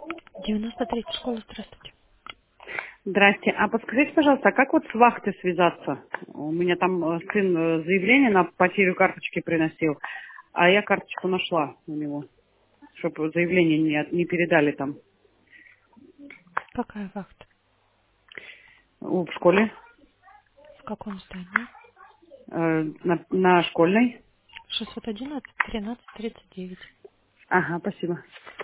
93 школа, здравствуйте. Здрасте. А подскажите, пожалуйста, а как вот с вахтой связаться? У меня там сын заявление на потерю карточки приносил, а я карточку нашла у него, чтобы заявление не передали там Какая вахта? в школе, В каком здании? на школьной. 611 13 39. Ага, спасибо.